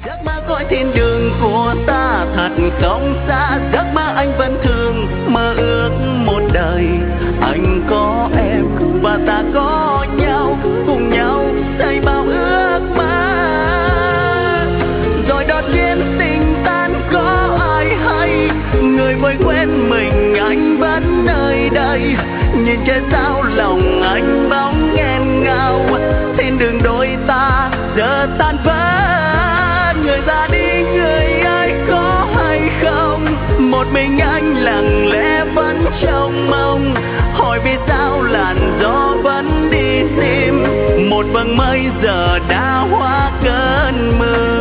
Giấc mơ cõi thiên đường của ta thật không xa, giấc mơ anh vẫn thường mơ ước một đời. Anh có em và ta có nhau, cùng nhau xây bao ước mơ. Rồi đột nhiên tình tan có ai hay, người vội quên mình anh vẫn nơi đây. Nhìn trên sao lòng anh bóng nghẹn ngào, thiên đường đôi ta giờ tan vỡ. Người ra đi người ai có hay không, một mình anh lặng lẽ vẫn trông mong. Hỏi vì sao làn gió vẫn đi tìm, một vầng mây giờ đã hóa cơn mưa.